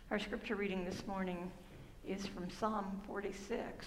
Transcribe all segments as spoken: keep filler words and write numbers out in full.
Our scripture reading this morning is from Psalm forty-six.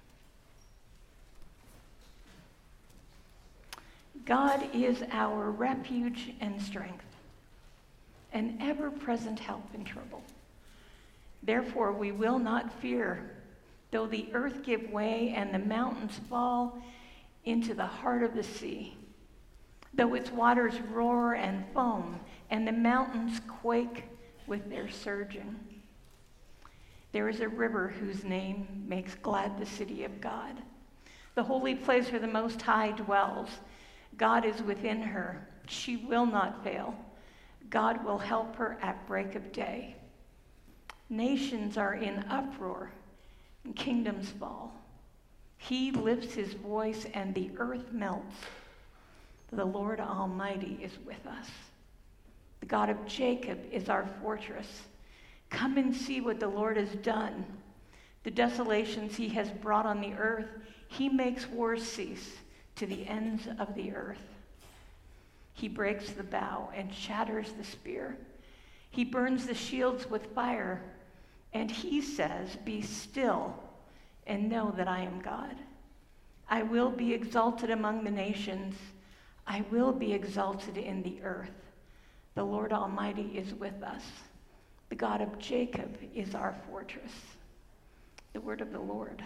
God is our refuge and strength, an ever-present help in trouble. Therefore we will not fear, though the earth give way and the mountains fall into the heart of the sea, though its waters roar and foam, and the mountains quake with their surging. There is a river whose name makes glad the city of God, the holy place where the Most High dwells. God is within her. She will not fail. God will help her at break of day. Nations are in uproar, and kingdoms fall. He lifts his voice, and the earth melts. The Lord Almighty is with us. The God of Jacob is our fortress. Come and see what the Lord has done. The desolations he has brought on the earth. He makes wars cease to the ends of the earth. He breaks the bow and shatters the spear. He burns the shields with fire. And he says, "Be still and know that I am God. I will be exalted among the nations. I will be exalted in the earth. The Lord Almighty is with us. The God of Jacob is our fortress." The word of the Lord.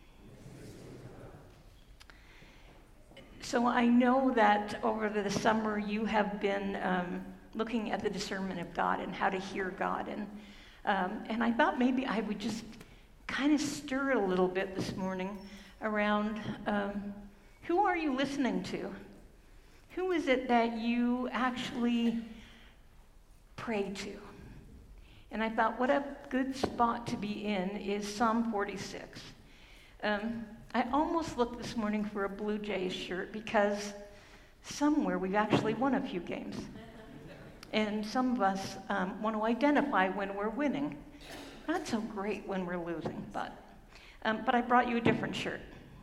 So I know that over the summer you have been um, looking at the discernment of God and how to hear God. And, um, and I thought maybe I would just kind of stir it a little bit this morning around um, who are you listening to? Who is it that you actually pray to? And I thought, what a good spot to be in is Psalm forty-six. Um, I almost looked this morning for a Blue Jays shirt because somewhere we've actually won a few games. And some of us um, want to identify when we're winning. Not so great when we're losing, but um, but I brought you a different shirt.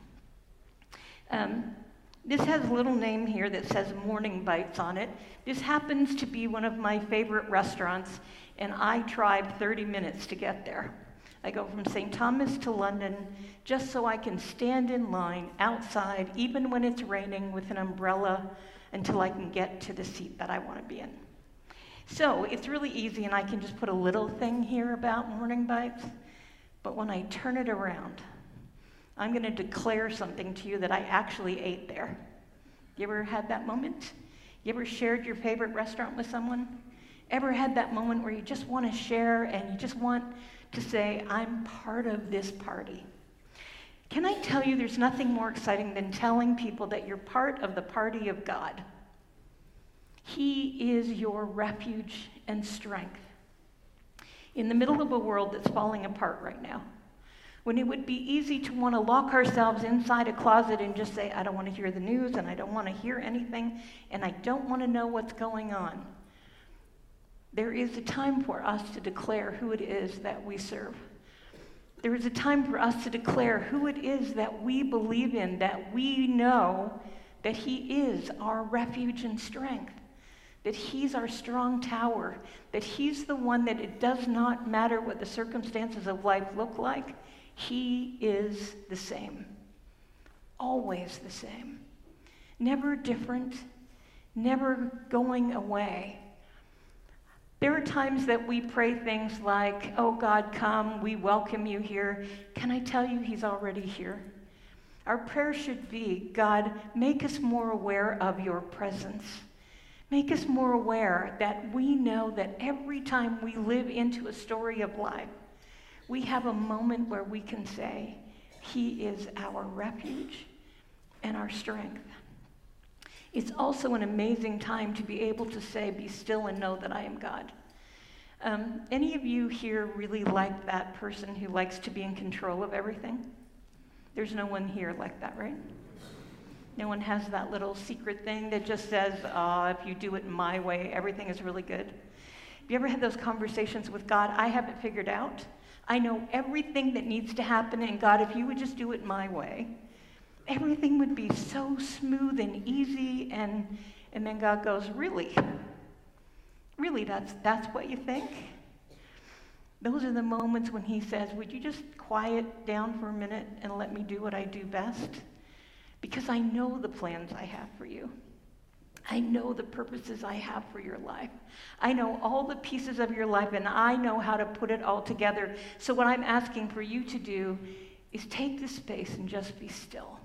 Um, this has a little name here that says Morning Bites on it. This happens to be one of my favorite restaurants, and I tried thirty minutes to get there. I go from Saint Thomas to London just so I can stand in line outside, even when it's raining, with an umbrella until I can get to the seat that I want to be in. So it's really easy, and I can just put a little thing here about Morning Bites, but when I turn it around, I'm going to declare something to you that I actually ate there. You ever had that moment? You ever shared your favorite restaurant with someone? Ever had that moment where you just want to share and you just want to say, I'm part of this party? Can I tell you there's nothing more exciting than telling people that you're part of the party of God? He is your refuge and strength. In the middle of a world that's falling apart right now, when it would be easy to want to lock ourselves inside a closet and just say, I don't want to hear the news, and I don't want to hear anything, and I don't want to know what's going on, there is a time for us to declare who it is that we serve. There is a time for us to declare who it is that we believe in, that we know that he is our refuge and strength, that he's our strong tower, that he's the one that it does not matter what the circumstances of life look like, he is the same, always the same, never different, never going away. There are times that we pray things like, oh God, come, we welcome you here. Can I tell you he's already here? Our prayer should be, God, make us more aware of your presence. Make us more aware that we know that every time we live into a story of life, we have a moment where we can say, he is our refuge and our strength. It's also an amazing time to be able to say, be still and know that I am God. Um, any of you here really like that person who likes to be in control of everything? There's no one here like that, right? No one has that little secret thing that just says, oh, if you do it my way, everything is really good. Have you ever had those conversations with God? I have it figured out. I know everything that needs to happen, and God, if you would just do it my way, everything would be so smooth and easy, and and then God goes, really? Really, that's that's what you think? Those are the moments when he says, would you just quiet down for a minute and let me do what I do best? Because I know the plans I have for you. I know the purposes I have for your life. I know all the pieces of your life, and I know how to put it all together. So what I'm asking for you to do is take the space and just be still.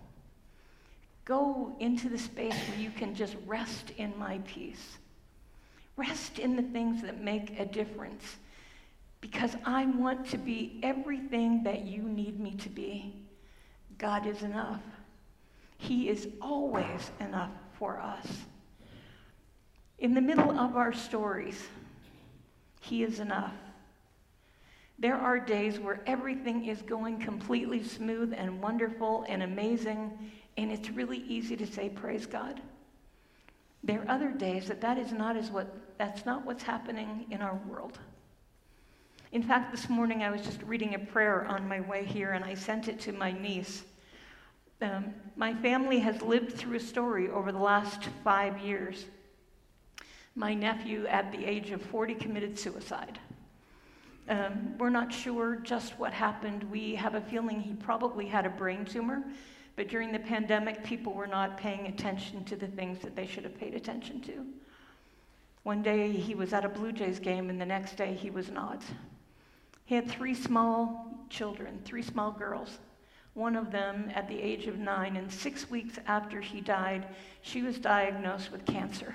Go into the space where you can just rest in my peace. Rest in the things that make a difference. Because I want to be everything that you need me to be. God is enough. He is always enough for us. In the middle of our stories, he is enough. There are days where everything is going completely smooth and wonderful and amazing, and it's really easy to say, praise God. There are other days that that is not as what, that's not what's happening in our world. In fact, this morning I was just reading a prayer on my way here, and I sent it to my niece. Um, my family has lived through a story over the last five years. My nephew, at the age of forty, committed suicide. Um, we're not sure just what happened. We have a feeling he probably had a brain tumor, but during the pandemic, people were not paying attention to the things that they should have paid attention to. One day he was at a Blue Jays game, and the next day he was not. He had three small children, three small girls. One of them at the age of nine, and six weeks after he died, she was diagnosed with cancer.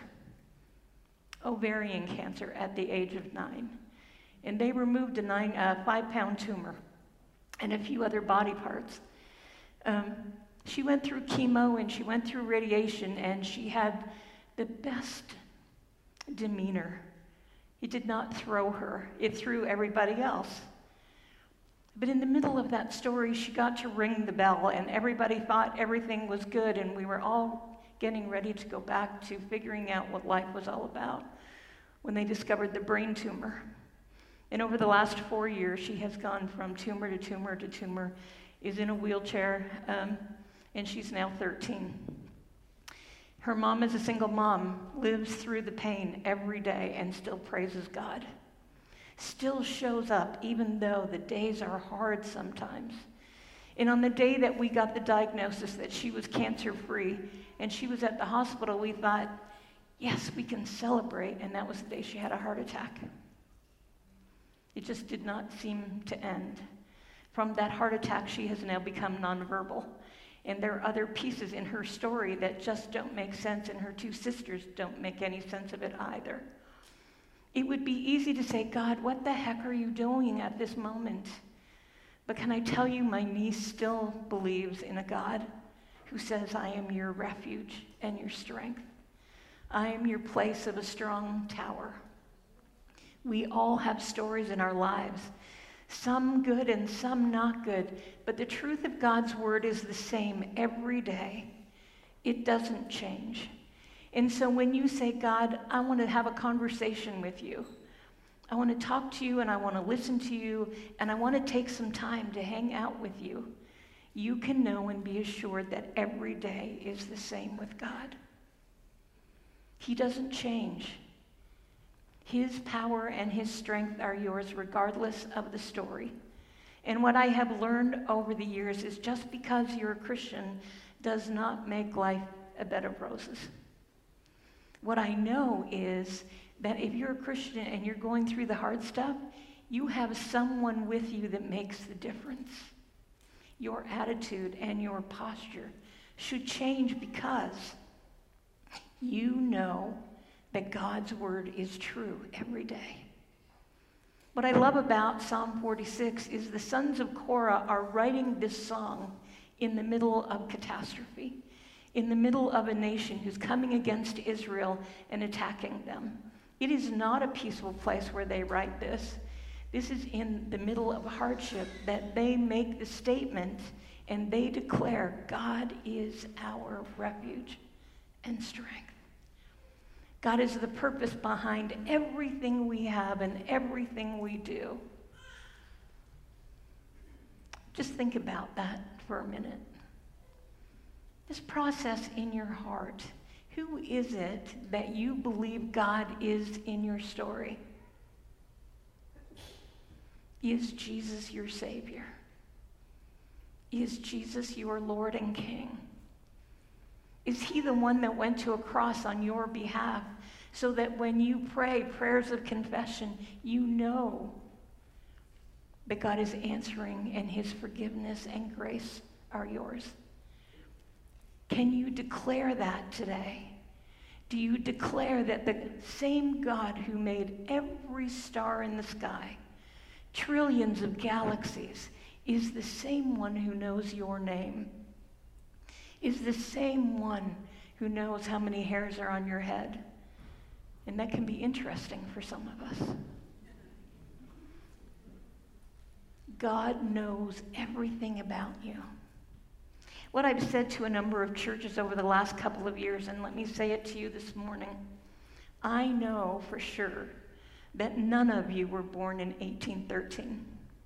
Ovarian cancer at the age of nine. And they removed a nine, uh, five-pound tumor and a few other body parts. Um, she went through chemo and she went through radiation, and she had the best demeanor. It did not throw her. It threw everybody else. But in the middle of that story, she got to ring the bell, and everybody thought everything was good, and we were all getting ready to go back to figuring out what life was all about when they discovered the brain tumor. And over the last four years, she has gone from tumor to tumor to tumor, is in a wheelchair, um, and she's now thirteen. Her mom is a single mom, lives through the pain every day and still praises God. Still shows up even though the days are hard sometimes. And on the day that we got the diagnosis that she was cancer-free and she was at the hospital, we thought, yes, we can celebrate. And that was the day she had a heart attack. It just did not seem to end. From that heart attack, she has now become nonverbal. And there are other pieces in her story that just don't make sense, and her two sisters don't make any sense of it either. It would be easy to say, God, what the heck are you doing at this moment? But can I tell you, my niece still believes in a God who says, I am your refuge and your strength. I am your place of a strong tower. We all have stories in our lives, some good and some not good, but the truth of God's word is the same every day. It doesn't change. And so when you say, God, I want to have a conversation with you, I want to talk to you and I want to listen to you and I want to take some time to hang out with you, you can know and be assured that every day is the same with God. He doesn't change. His power and his strength are yours regardless of the story. And what I have learned over the years is just because you're a Christian does not make life a bed of roses. What I know is that if you're a Christian and you're going through the hard stuff, you have someone with you that makes the difference. Your attitude and your posture should change because you know that God's word is true every day. What I love about Psalm forty-six is the sons of Korah are writing this song in the middle of catastrophe, in the middle of a nation who's coming against Israel and attacking them. It is not a peaceful place where they write this. This is in the middle of hardship that they make the statement and they declare, God is our refuge and strength. God is the purpose behind everything we have and everything we do. Just think about that for a minute. Just process in your heart. Who is it that you believe God is in your story? Is Jesus your Savior? Is Jesus your Lord and King? Is he the one that went to a cross on your behalf so that when you pray prayers of confession, you know that God is answering and his forgiveness and grace are yours? Can you declare that today? Do you declare that the same God who made every star in the sky, trillions of galaxies, is the same one who knows your name? Is the same one who knows how many hairs are on your head? And that can be interesting for some of us. God knows everything about you. What I've said to a number of churches over the last couple of years, and let me say it to you this morning, I know for sure that none of you were born in eighteen thirteen.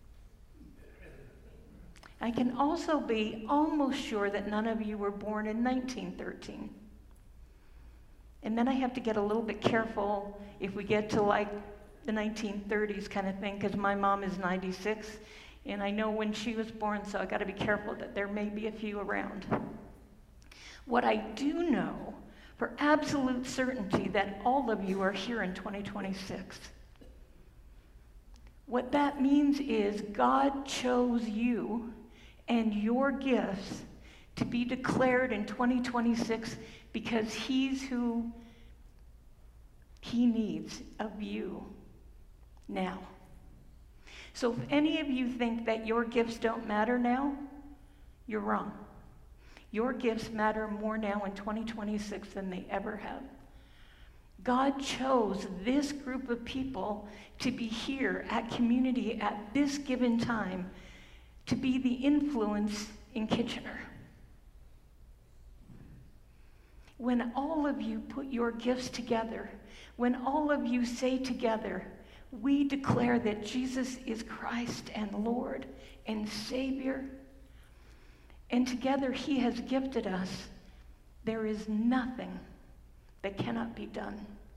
I can also be almost sure that none of you were born in nineteen thirteen. And then I have to get a little bit careful if we get to like the nineteen thirties kind of thing, because my mom is ninety-six, and I know when she was born, so I got to be careful that there may be a few around. What I do know for absolute certainty that all of you are here in twenty twenty-six. What that means is God chose you and your gifts to be declared in twenty twenty-six because he's who he needs of you now. So if any of you think that your gifts don't matter now, you're wrong. Your gifts matter more now in twenty twenty-six than they ever have. God chose this group of people to be here at Community at this given time to be the influence in Kitchener. When all of you put your gifts together, when all of you say together, we declare that Jesus is Christ and Lord and Savior, and together he has gifted us, there is nothing that cannot be done.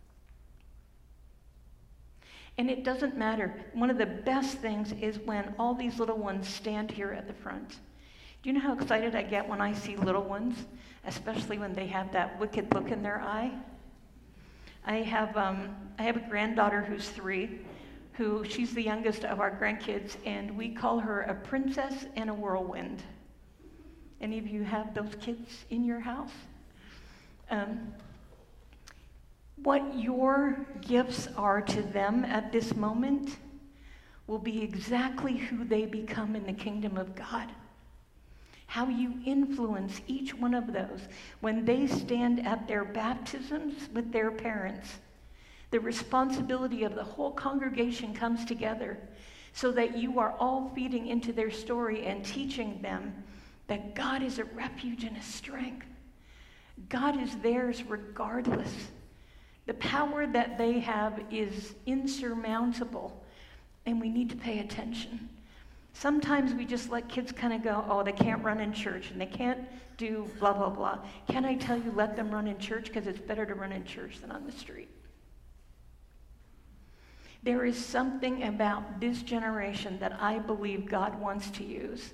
And it doesn't matter. One of the best things is when all these little ones stand here at the front. Do you know how excited I get when I see little ones, especially when they have that wicked look in their eye? I have um, I have a granddaughter who's three, who she's the youngest of our grandkids, and we call her a princess and a whirlwind. Any of you have those kids in your house? Um, what your gifts are to them at this moment will be exactly who they become in the kingdom of God. How you influence each one of those when they stand at their baptisms with their parents. The responsibility of the whole congregation comes together so that you are all feeding into their story and teaching them that God is a refuge and a strength. God is theirs regardless. The power that they have is insurmountable, and we need to pay attention. Sometimes we just let kids kind of go, oh, they can't run in church, and they can't do blah, blah, blah. Can I tell you, let them run in church, because it's better to run in church than on the street. There is something about this generation that I believe God wants to use.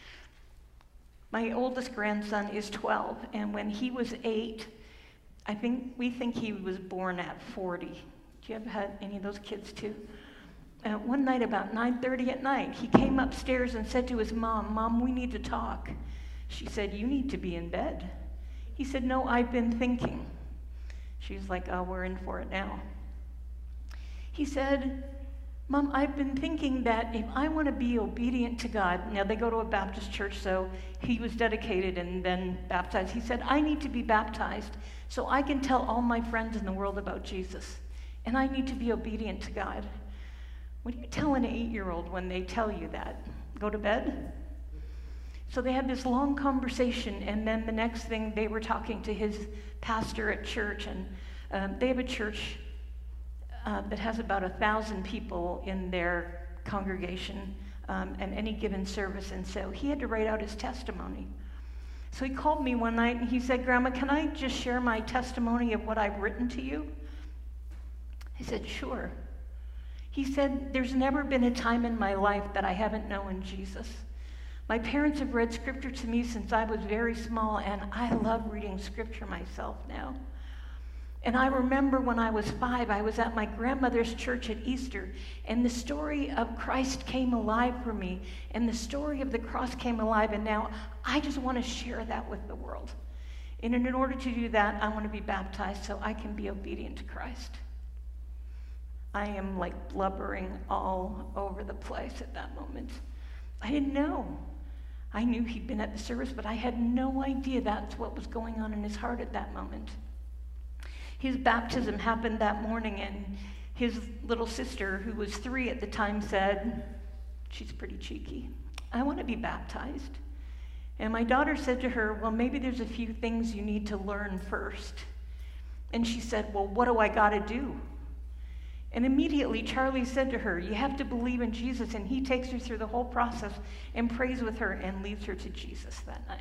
My oldest grandson is twelve, and when he was eight, I think we think he was born at forty. Do you ever had any of those kids too? Uh, one night about nine thirty at night, he came upstairs and said to his mom, "Mom, we need to talk." She said, "You need to be in bed." He said, "No, I've been thinking." She's like, "Oh, we're in for it now." He said, "Mom, I've been thinking that if I want to be obedient to God," now they go to a Baptist church, so he was dedicated and then baptized. He said, "I need to be baptized so I can tell all my friends in the world about Jesus, and I need to be obedient to God." What do you tell an eight-year-old when they tell you that? Go to bed? So they had this long conversation, and then the next thing they were talking to his pastor at church, and um, they have a church uh, that has about a thousand people in their congregation um, at any given service, and so he had to write out his testimony. So he called me one night, and he said, "Grandma, can I just share my testimony of what I've written to you?" I said, "Sure." He said, there's never been a time in my life that I haven't known Jesus. My parents have read scripture to me since I was very small, and I love reading scripture myself now. And I remember when I was five, I was at my grandmother's church at Easter, and the story of Christ came alive for me, and the story of the cross came alive, and now I just want to share that with the world. And in order to do that, I want to be baptized so I can be obedient to Christ. I am like blubbering all over the place at that moment. I didn't know. I knew he'd been at the service, but I had no idea that's what was going on in his heart at that moment. His baptism happened that morning, and his little sister, who was three at the time, said, she's pretty cheeky, I want to be baptized. And my daughter said to her, well, maybe there's a few things you need to learn first. And she said, well, what do I got to do? And immediately Charlie said to her, you have to believe in Jesus. And he takes her through the whole process and prays with her and leads her to Jesus that night.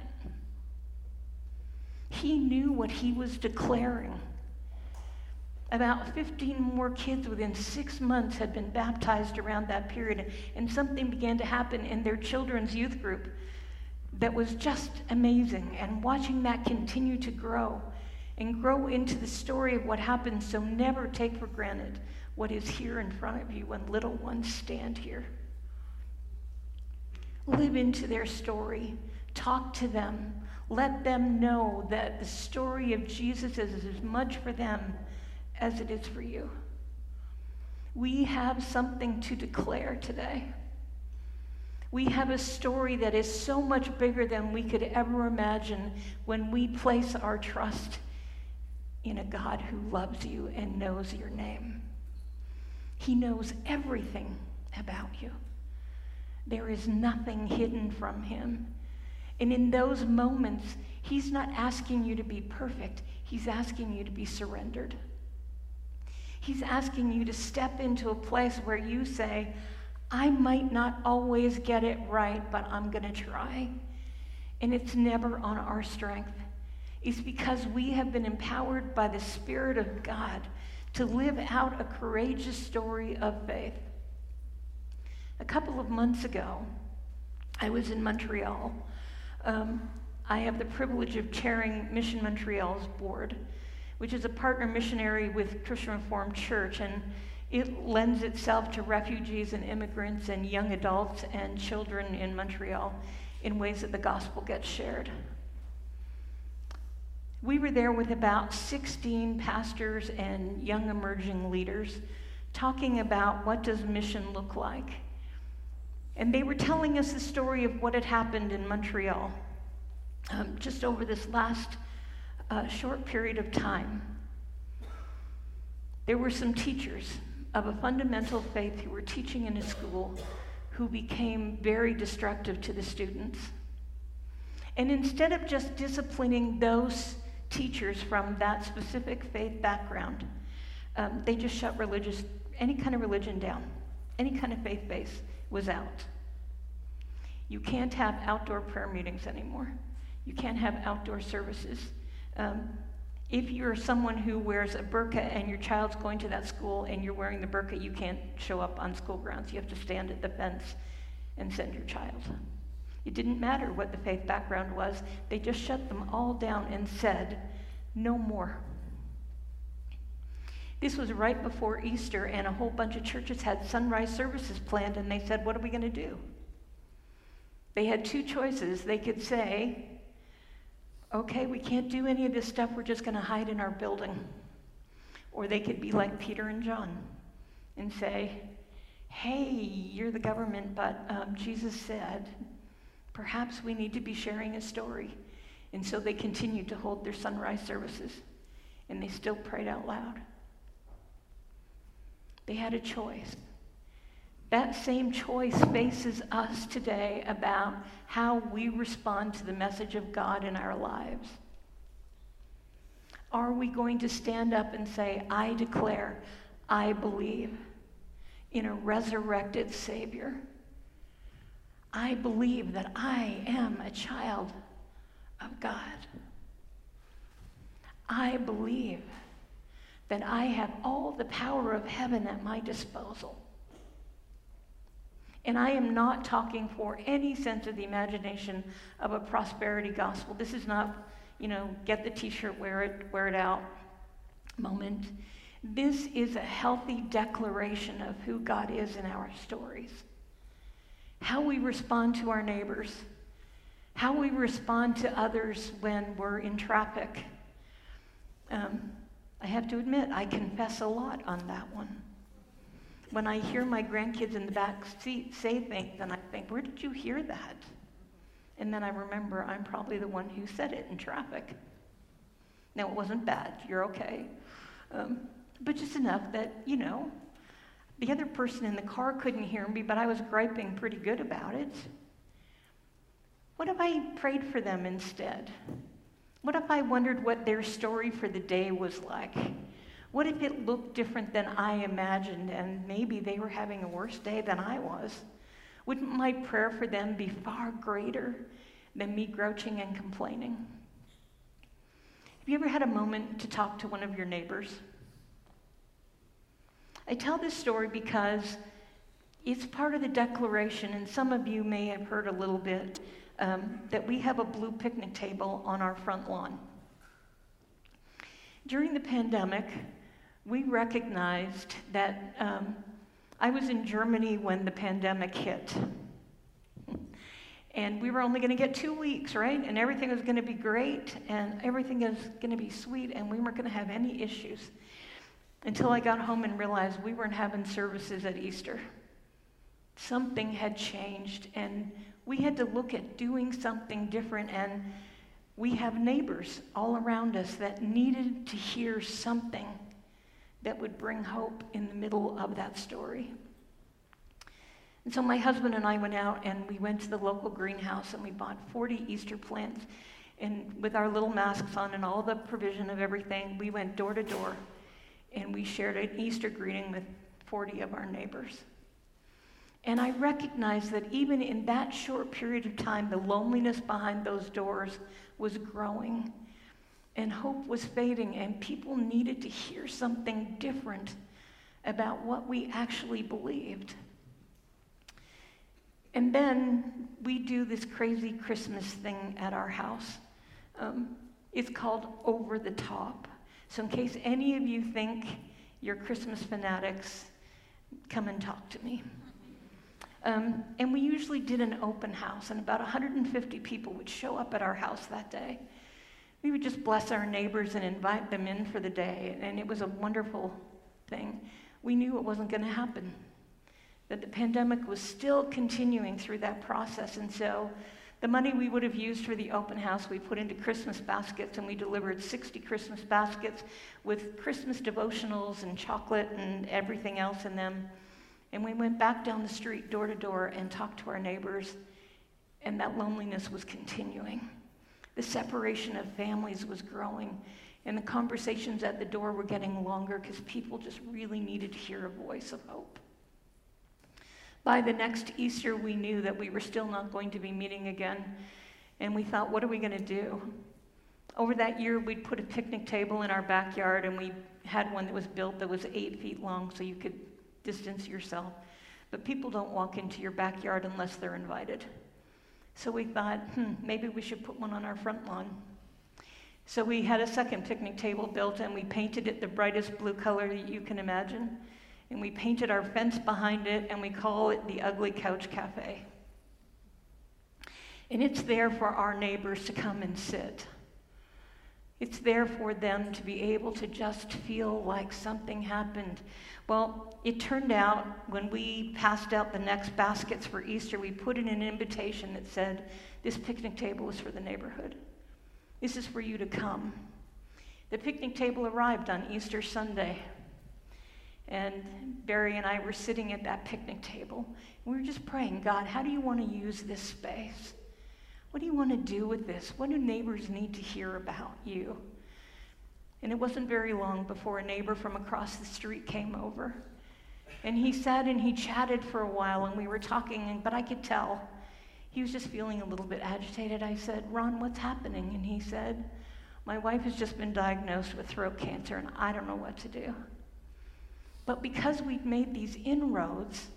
He knew what he was declaring. About fifteen more kids within six months had been baptized around that period, and something began to happen in their children's youth group that was just amazing. And watching that continue to grow and grow into the story of what happened, so never take for granted what is here in front of you when little ones stand here. Live into their story. Talk to them. Let them know that the story of Jesus is as much for them as it is for you. We have something to declare today. We have a story that is so much bigger than we could ever imagine when we place our trust in a God who loves you and knows your name. He knows everything about you. There is nothing hidden from him. And in those moments, he's not asking you to be perfect. He's asking you to be surrendered. He's asking you to step into a place where you say, I might not always get it right, but I'm going to try. And it's never on our strength. It's because we have been empowered by the Spirit of God to live out a courageous story of faith. A couple of months ago, I was in Montreal. Um, I have the privilege of chairing Mission Montreal's board, which is a partner missionary with Christian Reformed Church, and it lends itself to refugees and immigrants and young adults and children in Montreal in ways that the gospel gets shared. We were there with about sixteen pastors and young emerging leaders talking about what does mission look like. And they were telling us the story of what had happened in Montreal um, just over this last uh, short period of time. There were some teachers of a fundamental faith who were teaching in a school who became very destructive to the students. And instead of just disciplining those teachers from that specific faith background, um, they just shut religious, any kind of religion down. Any kind of faith base was out. You can't have outdoor prayer meetings anymore. You can't have outdoor services. Um, if you're someone who wears a burqa and your child's going to that school and you're wearing the burqa, you can't show up on school grounds. You have to stand at the fence and send your child. It didn't matter what the faith background was. They just shut them all down and said, no more. This was right before Easter, and a whole bunch of churches had sunrise services planned, and they said, what are we going to do? They had two choices. They could say, okay, we can't do any of this stuff, we're just going to hide in our building. Or they could be like Peter and John and say, hey, you're the government, but um, Jesus said, perhaps we need to be sharing a story. And so they continued to hold their sunrise services, and they still prayed out loud. They had a choice. That same choice faces us today about how we respond to the message of God in our lives. Are we going to stand up and say, I declare, I believe in a resurrected Savior? I believe that I am a child of God. I believe that I have all the power of heaven at my disposal. And I am not talking for any sense of the imagination of a prosperity gospel. This is not, you know, get the t-shirt, wear it, wear it out moment. This is a healthy declaration of who God is in our stories. How we respond to our neighbors. How we respond to others when we're in traffic. Um, I have to admit, I confess a lot on that one. When I hear my grandkids in the back seat say things, and I think, where did you hear that? And then I remember I'm probably the one who said it in traffic. Now, it wasn't bad. You're okay. Um, but just enough that, you know, the other person in the car couldn't hear me, but I was griping pretty good about it. What if I prayed for them instead? What if I wondered what their story for the day was like? What if it looked different than I imagined, and maybe they were having a worse day than I was? Wouldn't my prayer for them be far greater than me grouching and complaining? Have you ever had a moment to talk to one of your neighbors? I tell this story because it's part of the declaration, and some of you may have heard a little bit, um, that we have a blue picnic table on our front lawn. During the pandemic, we recognized that um, I was in Germany when the pandemic hit. And we were only going to get two weeks, right? And everything was going to be great, and everything was going to be sweet, and we weren't going to have any issues. Until I got home and realized we weren't having services at Easter. Something had changed, and we had to look at doing something different, and we have neighbors all around us that needed to hear something that would bring hope in the middle of that story. And so my husband and I went out, and we went to the local greenhouse, and we bought forty Easter plants, and with our little masks on and all the provision of everything, we went door to door. And we shared an Easter greeting with forty of our neighbors. And I recognized that even in that short period of time, the loneliness behind those doors was growing. And hope was fading, and people needed to hear something different about what we actually believed. And then we do this crazy Christmas thing at our house. Um, it's called Over the Top. So in case any of you think you're Christmas fanatics, come and talk to me. Um, and we usually did an open house, and about one hundred fifty people would show up at our house that day. We would just bless our neighbors and invite them in for the day, and it was a wonderful thing. We knew it wasn't going to happen, that the pandemic was still continuing through that process, and so the money we would have used for the open house, we put into Christmas baskets, and we delivered sixty Christmas baskets with Christmas devotionals and chocolate and everything else in them. And we went back down the street door to door and talked to our neighbors, and that loneliness was continuing. The separation of families was growing, and the conversations at the door were getting longer because people just really needed to hear a voice of hope. By the next Easter, we knew that we were still not going to be meeting again, and we thought, what are we going to do? Over that year, we'd put a picnic table in our backyard, and we had one that was built that was eight feet long, so you could distance yourself. But people don't walk into your backyard unless they're invited. So we thought, hmm, maybe we should put one on our front lawn. So we had a second picnic table built, and we painted it the brightest blue color that you can imagine. And we painted our fence behind it, and we call it the Ugly Couch Cafe. And it's there for our neighbors to come and sit. It's there for them to be able to just feel like something happened. Well, it turned out when we passed out the next baskets for Easter, we put in an invitation that said, this picnic table is for the neighborhood. This is for you to come. The picnic table arrived on Easter Sunday. And Barry and I were sitting at that picnic table. We were just praying, God, how do you want to use this space? What do you want to do with this? What do neighbors need to hear about you? And it wasn't very long before a neighbor from across the street came over. And he sat and he chatted for a while, and we were talking, but I could tell he was just feeling a little bit agitated. I said, Ron, what's happening? And he said, my wife has just been diagnosed with throat cancer, and I don't know what to do. But because we'd made these inroads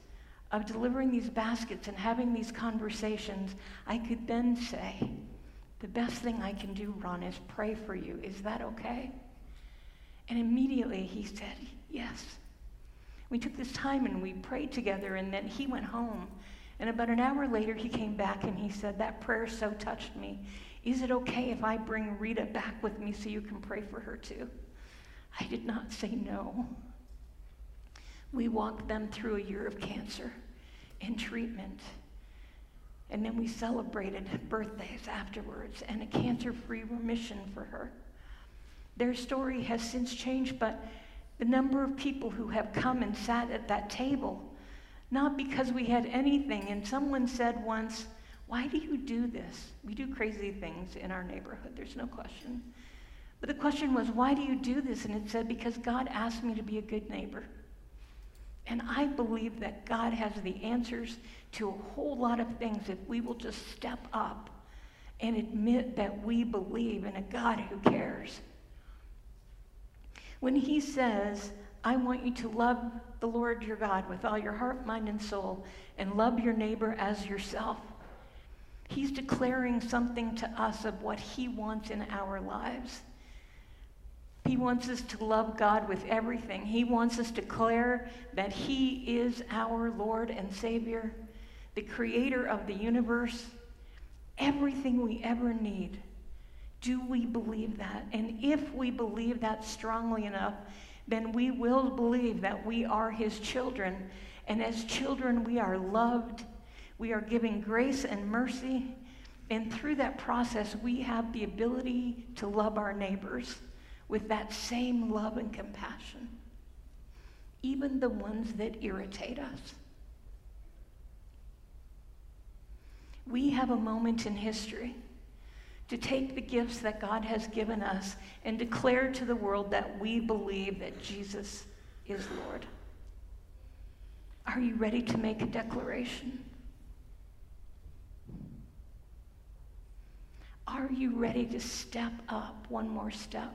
of delivering these baskets and having these conversations, I could then say, the best thing I can do, Ron, is pray for you. Is that okay? And immediately he said, yes. We took this time and we prayed together, and then he went home. And about an hour later, he came back and he said, that prayer so touched me. Is it okay if I bring Rita back with me so you can pray for her too? I did not say no. We walked them through a year of cancer and treatment. And then we celebrated birthdays afterwards and a cancer-free remission for her. Their story has since changed, but the number of people who have come and sat at that table, not because we had anything. And someone said once, why do you do this? We do crazy things in our neighborhood, there's no question. But the question was, why do you do this? And it said, because God asked me to be a good neighbor. And I believe that God has the answers to a whole lot of things if we will just step up and admit that we believe in a God who cares. When he says, I want you to love the Lord your God with all your heart, mind, and soul, and love your neighbor as yourself, he's declaring something to us of what he wants in our lives. He wants us to love God with everything. He wants us to declare that he is our Lord and Savior, the creator of the universe, everything we ever need. Do we believe that? And if we believe that strongly enough, then we will believe that we are his children. And as children, we are loved. We are given grace and mercy. And through that process, we have the ability to love our neighbors with that same love and compassion, even the ones that irritate us. We have a moment in history to take the gifts that God has given us and declare to the world that we believe that Jesus is Lord. Are you ready to make a declaration? Are you ready to step up one more step?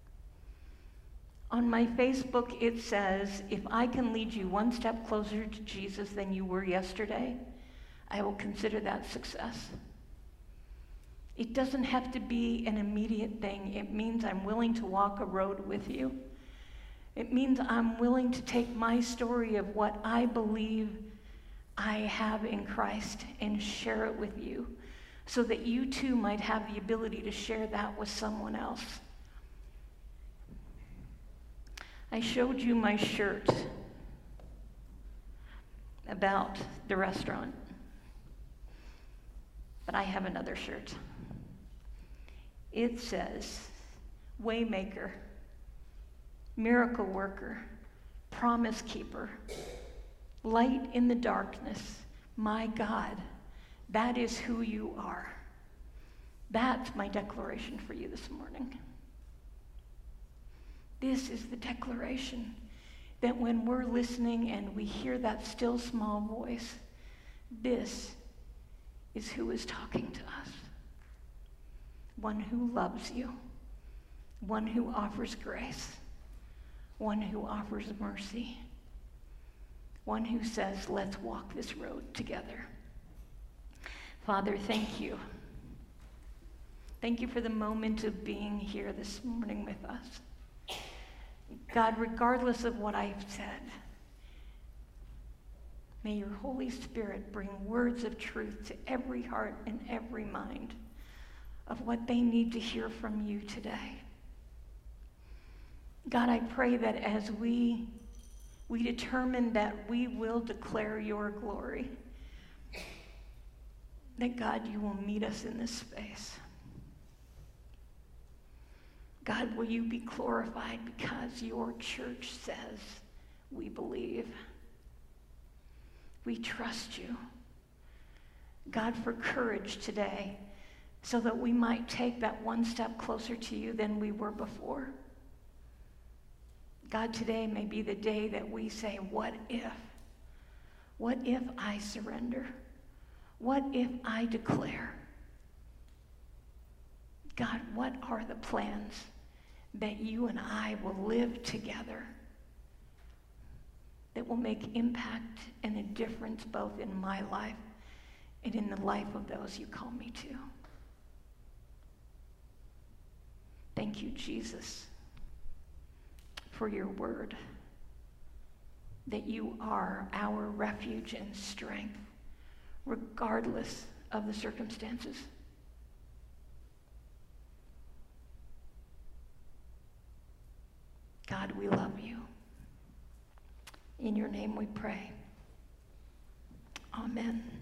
On my Facebook, it says, if I can lead you one step closer to Jesus than you were yesterday, I will consider that success. It doesn't have to be an immediate thing. It means I'm willing to walk a road with you. It means I'm willing to take my story of what I believe I have in Christ and share it with you so that you too might have the ability to share that with someone else. I showed you my shirt about the restaurant, but I have another shirt. It says, Waymaker, Miracle Worker, Promise Keeper, Light in the Darkness, my God, that is who you are. That's my declaration for you this morning. This is the declaration that when we're listening and we hear that still small voice, this is who is talking to us. One who loves you, one who offers grace, one who offers mercy, one who says, let's walk this road together. Father, thank you. Thank you for the moment of being here this morning with us. God, regardless of what I've said, may your Holy Spirit bring words of truth to every heart and every mind of what they need to hear from you today. God, I pray that as we, we determine that we will declare your glory, that God, you will meet us in this space. God, will you be glorified because your church says we believe. We trust you. God, for courage today so that we might take that one step closer to you than we were before. God, today may be the day that we say, what if? What if I surrender? What if I declare? God, what are the plans that you and I will live together that will make impact and a difference both in my life and in the life of those you call me to. Thank you, Jesus, for your word, that you are our refuge and strength, regardless of the circumstances. God, we love you. In your name we pray. Amen.